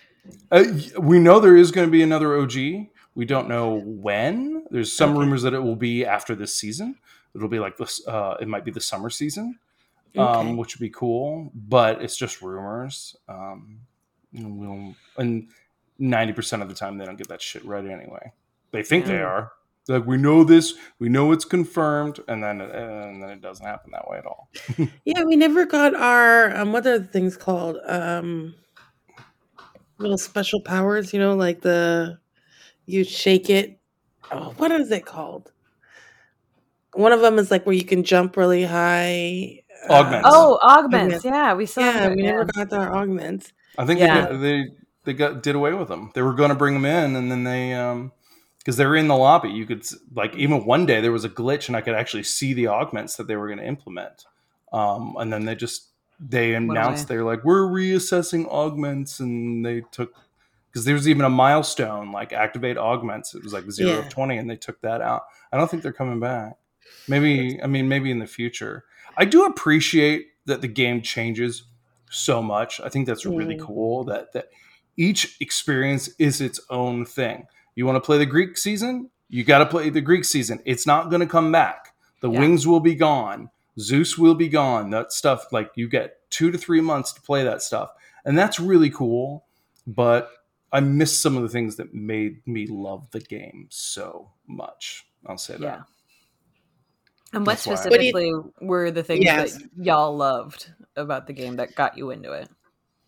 We know there is going to be another OG. We don't know when. There's some rumors that it will be after this season. It'll be like this. It might be the summer season, which would be cool. But it's just rumors. And 90% of the time they don't get that shit right anyway. They think they are. They're like, we know this, we know it's confirmed, and then it doesn't happen that way at all. Yeah, we never got our what are the things called? Little special powers, like you shake it. Oh, what is it called? One of them is like where you can jump really high. Augments. Augments. Yeah, we saw. Yeah, that. we never got our augments. I think they did away with them. They were going to bring them in, and then they because they were in the lobby. You could like even one day there was a glitch, and I could actually see the augments that they were going to implement. And then they announced they're like, we're reassessing augments, and they took because there was even a milestone like activate augments. It was like 0 of 20, and they took that out. I don't think they're coming back. Maybe in the future. I do appreciate that the game changes so much. I think that's really cool that each experience is its own thing. You want to play the Greek season? You got to play the Greek season. It's not going to come back. The wings will be gone. Zeus will be gone. That stuff, like you get 2 to 3 months to play that stuff. And that's really cool. But I miss some of the things that made me love the game so much. I'll say that. Yeah. And what That's why. specifically were the things that y'all loved about the game that got you into it?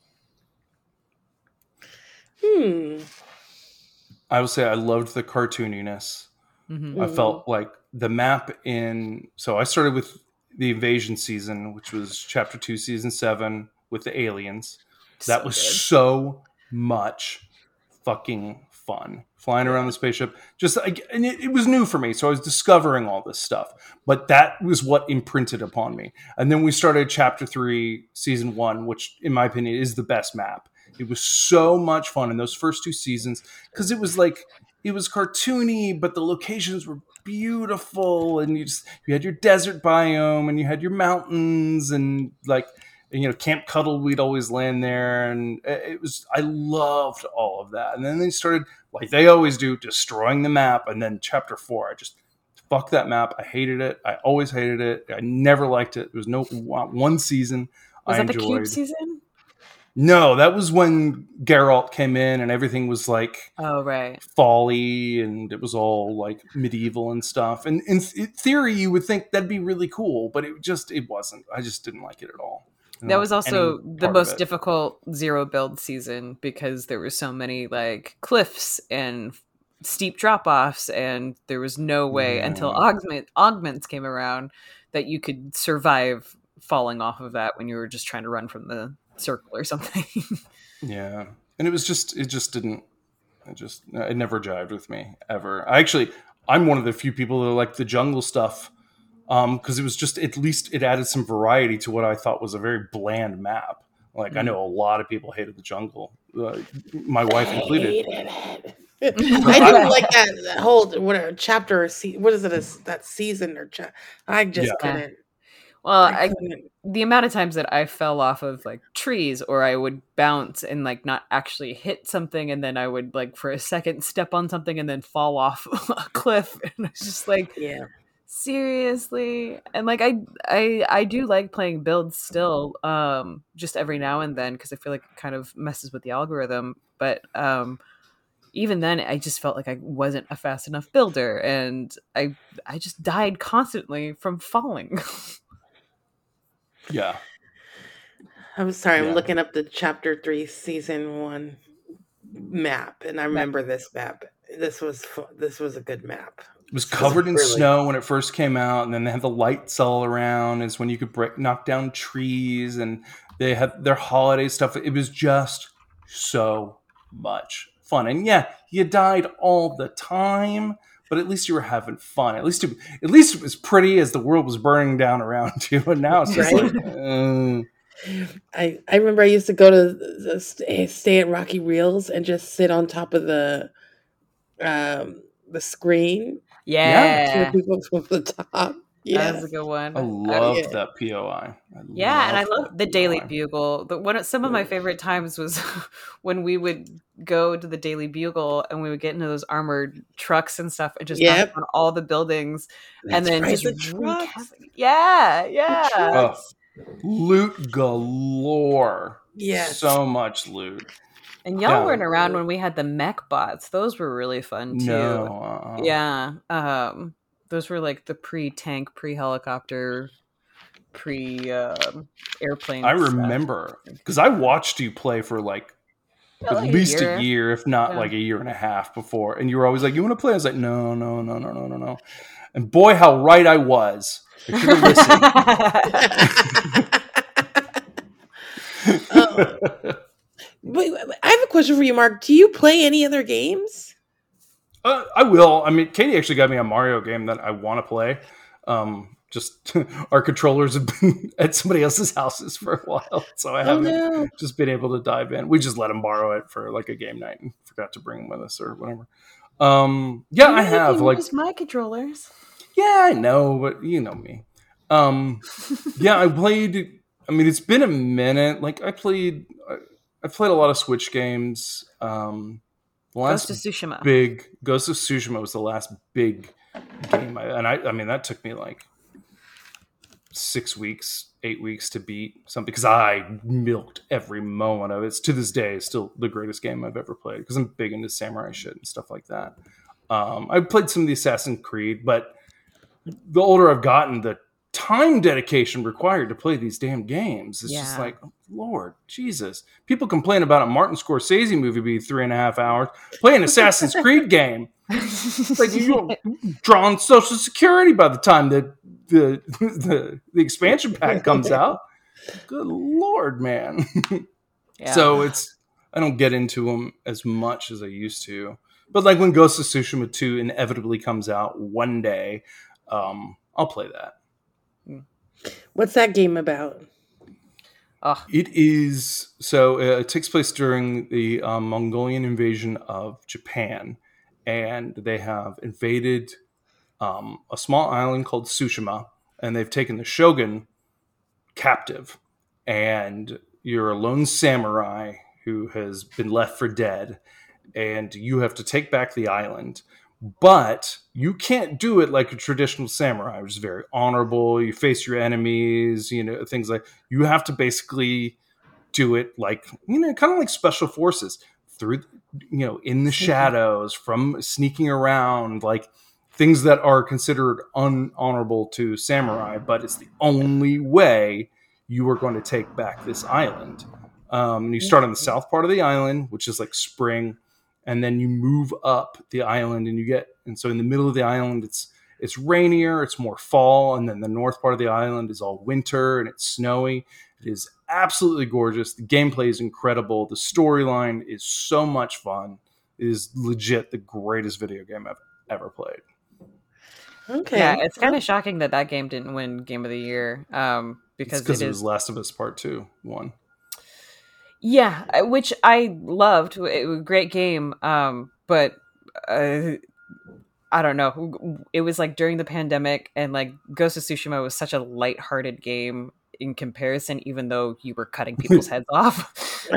I would say I loved the cartooniness. I felt like the map so I started with the invasion season, which was chapter 2, season 7 with the aliens. That was so much fucking fun. Flying around the spaceship. And it was new for me. So I was discovering all this stuff, but that was what imprinted upon me. And then we started chapter 3, season 1, which in my opinion is the best map. It was so much fun in those first 2 seasons because it was cartoony, but the locations were beautiful, and you had your desert biome, and you had your mountains, and Camp Cuddle, we'd always land there, and I loved all of that. And then they started, like they always do, destroying the map. And then chapter 4, I just fuck that map. I hated it. I always hated it. I never liked it. There was no one season Was I that enjoyed. the Cube season? No, that was when Geralt came in and everything was like Oh, right. folly and it was all like medieval and stuff. And in theory, you would think that'd be really cool, but it wasn't. I just didn't like it at all. That was also any the part of most it. difficult zero build season because there were so many like cliffs and steep drop offs, and there was no way until augments came around that you could survive falling off of that when you were just trying to run from the circle or something. Yeah. And it never jived with me ever. I'm one of the few people that like the jungle stuff. Because it was just, at least it added some variety to what I thought was a very bland map. Like I know a lot of people hated the jungle, my wife included. I didn't like that whole whatever chapter or what is it? That season or I just couldn't. Well, the amount of times that I fell off of like trees, or I would bounce and like not actually hit something, and then I would like for a second step on something and then fall off a cliff, and I was just like, yeah. Seriously. And like I do like playing builds still, just every now and then, because I feel like it kind of messes with the algorithm. But even then I just felt like I wasn't a fast enough builder, and I just died constantly from falling. Yeah. I'm sorry, I'm looking up the chapter 3 season 1 map, and I remember this map. This was a good map. It was covered in snow when it first came out, and then they had the lights all around. Is when you could knock down trees, and they had their holiday stuff. It was just so much fun. And yeah, you died all the time, but at least you were having fun. At least it was pretty as the world was burning down around you. And now it's just like, I remember I used to go to stay at Rocky Reels and just sit on top of the screen. Yeah. People from the top. Yeah, that's a good one. I loved that POI. And I love the Daily Bugle. Some of my favorite times was when we would go to the Daily Bugle and we would get into those armored trucks and stuff and just knock on all the buildings. And then just loot galore. Yeah, so much loot. And y'all weren't around when we had the mech bots. Those were really fun too. Yeah. Those were like the pre-tank, pre-helicopter, pre-airplane. I remember because I watched you play for like at least a year, if not like a year and a half before. And you were always like, "You want to play?" I was like, "No." And boy, how right I was. I should have listened. Wait, I have a question for you, Mark. Do you play any other games? I will. I mean, Katie actually got me a Mario game that I want to play. Just our controllers have been at somebody else's houses for a while, so I haven't just been able to dive in. We just let him borrow it for like a game night and forgot to bring him with us or whatever. I have like my controllers. Yeah, I know, but you know me. I played. I mean, it's been a minute. Like I played a lot of Switch games. Ghost of Tsushima. Ghost of Tsushima was the last big game, I mean that took me like 6 weeks, 8 weeks to beat something because I milked every moment of it. It's to this day still the greatest game I've ever played because I'm big into samurai shit and stuff like that. I played some of the Assassin's Creed, but the older I've gotten, the time dedication required to play these damn games. It's just like, Lord Jesus. People complain about a Martin Scorsese movie being 3.5 hours. Play an Assassin's Creed game. Like you draw on Social Security by the time that the expansion pack comes out. Good Lord, man. So I don't get into them as much as I used to. But like when Ghost of Tsushima 2 inevitably comes out one day, I'll play that. What's that game about? It is it takes place during the Mongolian invasion of Japan, and they have invaded a small island called Tsushima, and they've taken the shogun captive, and you're a lone samurai who has been left for dead, and you have to take back the island. But you can't do it like a traditional samurai, which is very honorable. You face your enemies, things like you have to basically do it like, kind of like Special Forces, through, in the shadows, from sneaking around, like things that are considered unhonorable to samurai, but it's the only way you are going to take back this island. You start on the south part of the island, which is like spring, and then you move up the island, and so in the middle of the island, it's rainier, it's more fall, and then the north part of the island is all winter and it's snowy. It is absolutely gorgeous. The gameplay is incredible. The storyline is so much fun. It is legit the greatest video game I've ever played. Okay. Yeah, it's kind of shocking that game didn't win Game of the Year, because it was Last of Us Part 2 won. Yeah, which I loved. It was a great game, but I don't know. It was like during the pandemic, and like Ghost of Tsushima was such a lighthearted game in comparison, even though you were cutting people's heads off.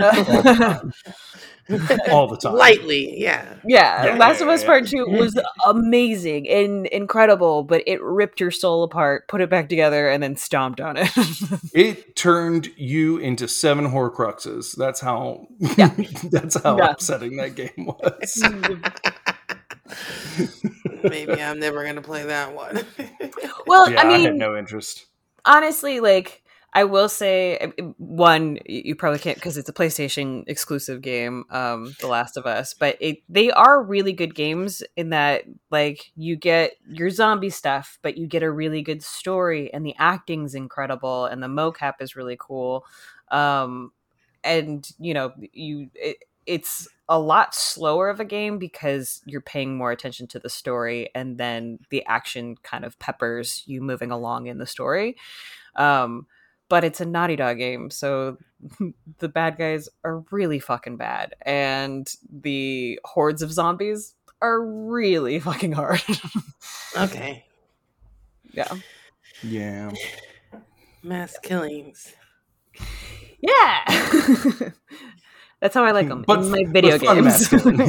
All the time. Lightly, yeah. Yeah, Last of Us Part 2 was amazing and incredible, but it ripped your soul apart, put it back together, and then stomped on it. It turned you into 7 Horcruxes. That's how upsetting that game was. Maybe I'm never going to play that one. Well, I had no interest. Honestly, like, I will say, one, you probably can't because it's a PlayStation exclusive game, The Last of Us, but they are really good games in that, like, you get your zombie stuff, but you get a really good story, and the acting's incredible, and the mocap is really cool. And, it's a lot slower of a game because you're paying more attention to the story, and then the action kind of peppers you moving along in the story. But it's a Naughty Dog game, so the bad guys are really fucking bad, and the hordes of zombies are really fucking hard. Okay. Yeah. Mass killings. Yeah. That's how I like them in my video games.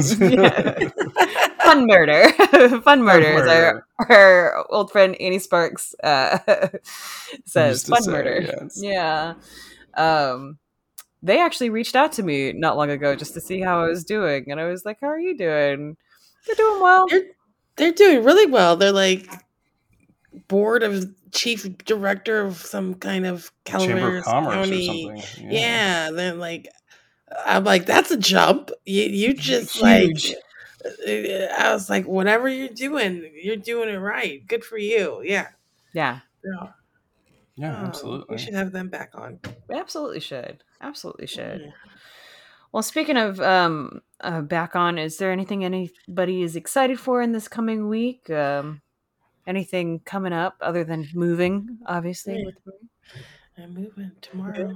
Fun murder. Fun murders. Our old friend Annie Sparks says fun murder. Yes. Yeah. They actually reached out to me not long ago just to see how I was doing. And I was like, how are you doing? They're doing well. They're doing really well. They're like board of chief director of some kind of Chamber of Commerce County. Or something. Yeah, they're like, I'm like, that's a jump. You just huge. Like, I was like, whatever you're doing it right. Good for you. Yeah. Yeah. Absolutely. We should have them back on. We absolutely should. Yeah. Well, speaking of back on, is there anything anybody is excited for in this coming week? Anything coming up other than moving, obviously? I'm moving tomorrow.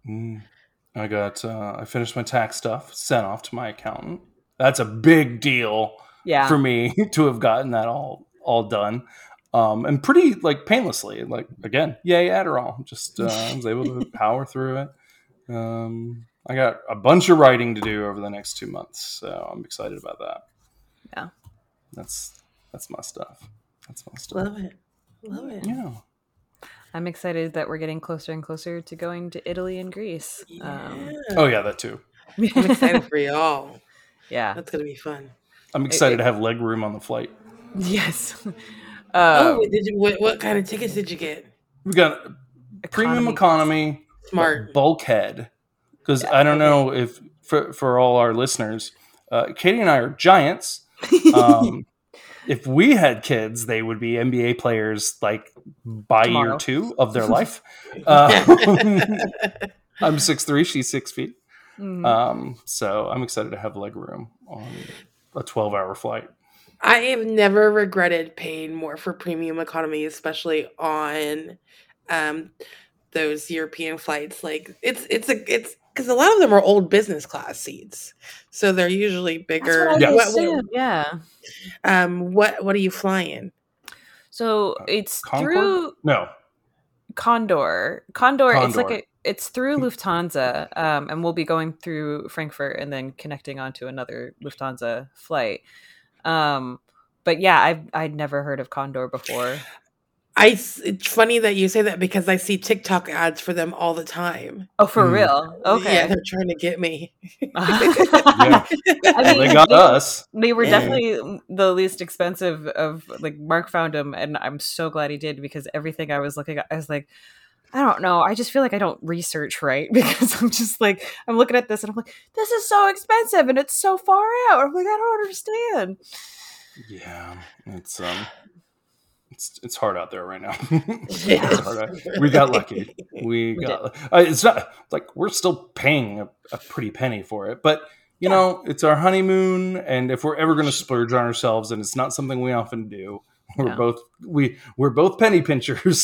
I finished my tax stuff, sent off to my accountant. That's a big deal for me to have gotten that all done. And pretty like painlessly, like again, yay Adderall. Just I was able to power through it. I got a bunch of writing to do over the next 2 months, so I'm excited about that. Yeah. That's my stuff. That's my stuff. Love it. Yeah. I'm excited that we're getting closer and closer to going to Italy and Greece. That too. I'm excited for y'all. Yeah. That's going to be fun. I'm excited to have leg room on the flight. Yes. What kind of tickets did you get? We got premium economy, smart bulkhead. Because I don't know if for all our listeners, Katie and I are giants. If we had kids, they would be NBA players like by year 2 of their life. I'm 6'3", she's 6 feet. Mm-hmm. So I'm excited to have leg room on a 12-hour flight. I have never regretted paying more for premium economy, especially on those European flights. Like it's because a lot of them are old business class seats, so they're usually bigger. Yeah. What are you flying? So it's Concorde? through Condor. Condor. It's through Lufthansa, and we'll be going through Frankfurt and then connecting onto another Lufthansa flight. But yeah, I'd never heard of Condor before. It's funny that you say that because I see TikTok ads for them all the time. Oh, for real? Okay. Yeah, they're trying to get me. Yeah. I They got us. They were Yeah. definitely the least expensive of, like, Mark found them, and I'm so glad he did, because everything I was looking at, I was like, I don't know. I just feel like I don't research right, because I'm just like, I'm looking at this and I'm like, this is so expensive and it's so far out. I'm like, I don't understand. Yeah, it's hard out there right now. Yeah. It's hard out. We got lucky. It's not like we're still paying a pretty penny for it, but you know, it's our honeymoon, and if we're ever going to splurge on ourselves, and it's not something we often do, we're both penny pinchers.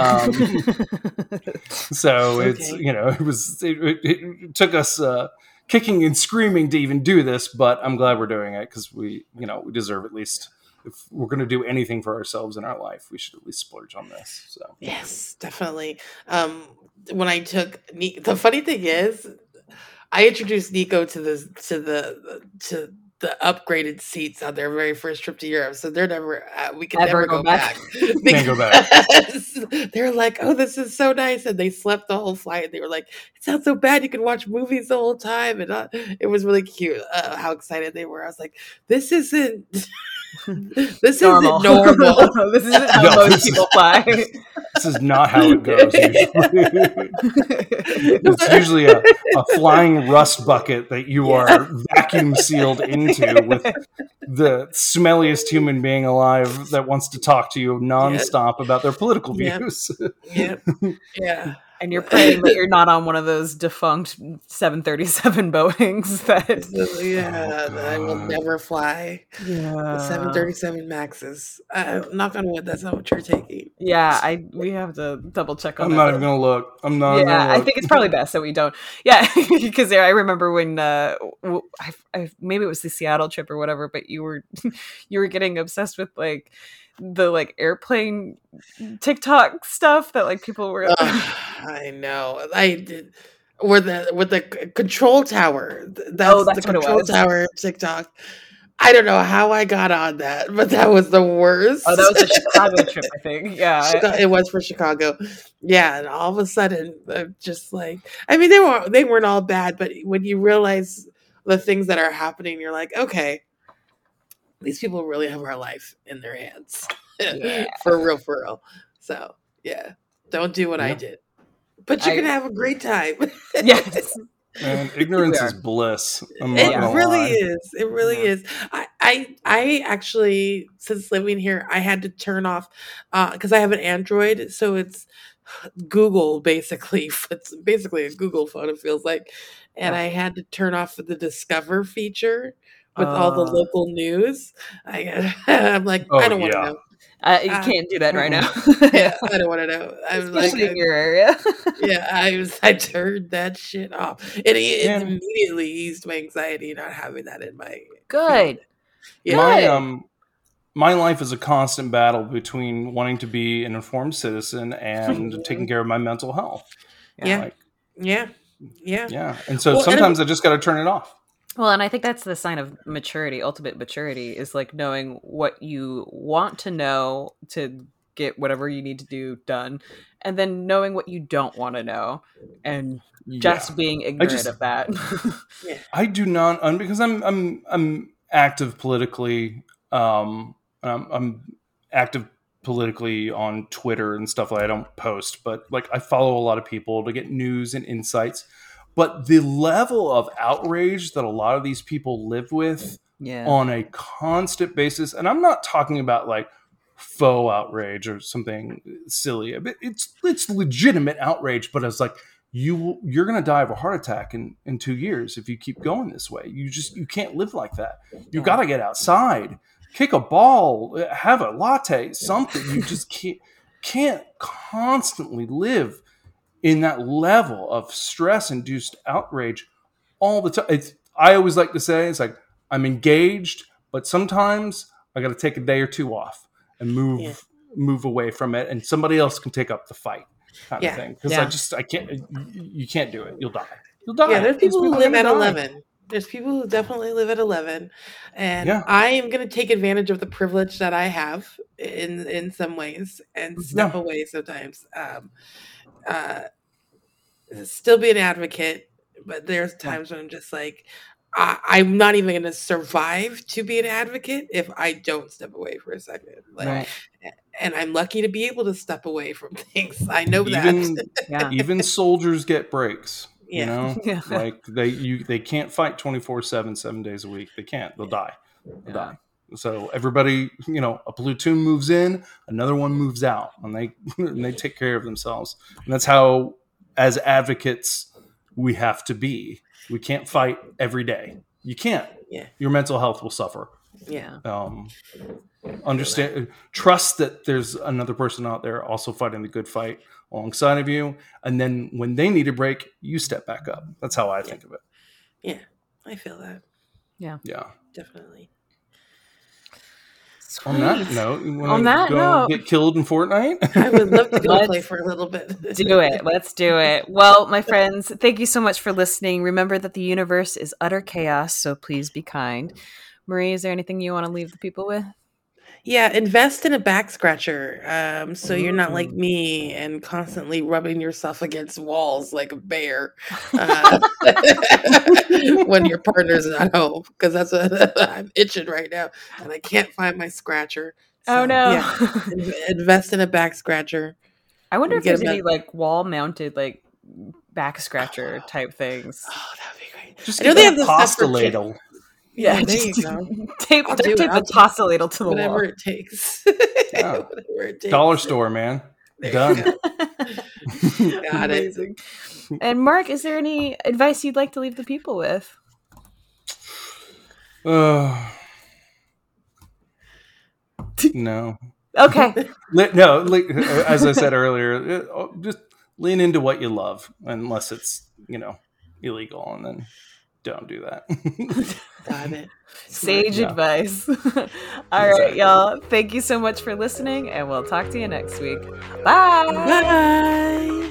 So it's it took us kicking and screaming to even do this, but I'm glad we're doing it because we deserve at least. If we're going to do anything for ourselves in our life, we should at least splurge on this. So Yes, definitely. When I took the funny thing is, I introduced Nico to the upgraded seats on their very first trip to Europe, so they're never we can never go back. Can't go back. They're like, "Oh, this is so nice," and they slept the whole flight. They were like, "It's not so bad. You can watch movies the whole time," and it was really cute how excited they were. I was like, "This isn't." This Normal. isn't normal. This isn't how most people fly. This is not how it goes usually. It's usually a flying rust bucket that you are vacuum sealed into with the smelliest human being alive that wants to talk to you nonstop about their political views. Yeah. And you're praying that you're not on one of those defunct 737 Boeings that I will never fly. The 737 Maxes. Knock on wood, that's not what you're taking. Yeah, we have to double check on I'm that. not even gonna look. I'm not. Yeah, I think it's probably best that we don't. Yeah, because I remember when maybe it was the Seattle trip or whatever, but you were getting obsessed with the airplane TikTok stuff that people were. I know. I did. With the control tower. That's the control tower TikTok. I don't know how I got on that, but that was the worst. Oh, that was a Chicago trip, I think. Yeah, it was for Chicago. Yeah, and all of a sudden, just like, I mean, they weren't all bad, but when you realize the things that are happening, you're like, okay, these people really have our life in their hands. For real. So yeah, don't do what I did, but you can have a great time. Yes. And ignorance is bliss. It really is. It really is. I actually, since living here, I had to turn off because I have an Android, so it's Google basically. It's basically a Google phone. It feels like, and I had to turn off the Discover feature with all the local news. I'm like, I don't want to know. You can't do that right now. Yeah, I don't want to know. I was Especially in your area. I turned that shit off. And it immediately eased my anxiety not having that in my Good. Yeah. My life is a constant battle between wanting to be an informed citizen and taking care of my mental health. Yeah. And so sometimes I just got to turn it off. Well, and I think that's the sign of maturity. Ultimate maturity is knowing what you want to know to get whatever you need to do done, and then knowing what you don't want to know, and just being ignorant of that. I do not, because I'm active politically. I'm active politically on Twitter and stuff. I don't post, but I follow a lot of people to get news and insights. But the level of outrage that a lot of these people live with on a constant basis, and I'm not talking about faux outrage or something silly. It's legitimate outrage, but it's you're going to die of a heart attack in 2 years if you keep going this way. You can't live like that. You got to get outside, kick a ball, have a latte, something. You just can't constantly live in that level of stress-induced outrage all the time. I always like to say, I'm engaged, but sometimes I got to take a day or two off and move away from it, and somebody else can take up the fight, kind of thing. Because I can't. You can't do it. You'll die. Yeah, there's people who live at 11. There's people who definitely live at 11, and Yeah. I am going to take advantage of the privilege that I have in some ways and step away sometimes. Still be an advocate, but there's times when I'm just like, I'm not even going to survive to be an advocate if I don't step away for a second. Like, Right. And I'm lucky to be able to step away from things. I know that. Even soldiers get breaks. You Yeah. know, Yeah. like they can't fight 24/7, 7 days a week. They can't. They'll die. They'll die. So everybody, a platoon moves in, another one moves out, and they take care of themselves. And that's how, as advocates, we have to be. We can't fight every day. You can't. Yeah. Your mental health will suffer. Yeah. Understand, trust that there's another person out there also fighting the good fight alongside of you, and then when they need a break, you step back up. That's how I think of it. Yeah, I feel that. Yeah. Definitely. On that note, you On want that to go note- get killed in Fortnite? I would love to go Let's play for a little bit. Do it. Let's do it. Well, my friends, thank you so much for listening. Remember that the universe is utter chaos, so please be kind. Marie, is there anything you want to leave the people with? Yeah, invest in a back scratcher, so you're not like me and constantly rubbing yourself against walls like a bear when your partner's not home. Because that's what I'm itching right now, and I can't find my scratcher. Oh, no. Yeah, invest in a back scratcher. I wonder if Get there's any about- like wall mounted like back scratcher type things. Oh, that'd be great. Just I know get they that have the pasta separate chip- ladle. Yeah, there just you go. tape I'll do it. the I'll do pasta ladle to the Whatever wall. it takes. Yeah. Whatever it takes. Dollar store, man. Done. Got it. Amazing. And Mark, is there any advice you'd like to leave the people with? No. Okay. As I said earlier, just lean into what you love, unless it's illegal, and then don't do that. Got it. Sage Yeah. advice. All right, y'all. Thank you so much for listening, and we'll talk to you next week. Bye. Bye.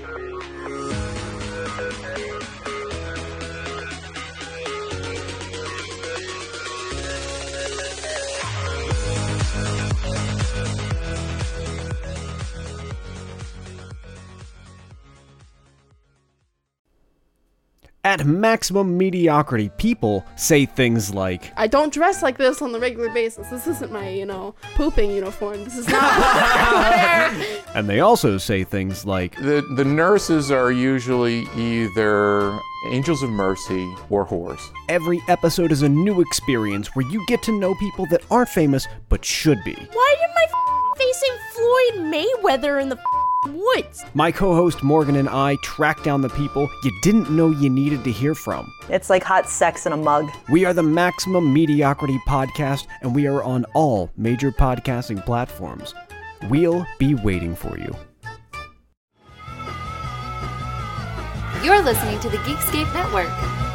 At Maximum Mediocrity, people say things like, I don't dress like this on the regular basis. This isn't my, pooping uniform. This is not. and they also say things like, The nurses are usually either angels of mercy or whores. every episode is a new experience where you get to know people that aren't famous but should be. Why did my facing Floyd Mayweather in the woods? My co-host Morgan and I track down the people you didn't know you needed to hear from. It's like hot sex in a mug. We are the Maximum Mediocrity Podcast, and we are on all major podcasting platforms. We'll be waiting for you. You're listening to the Geekscape Network.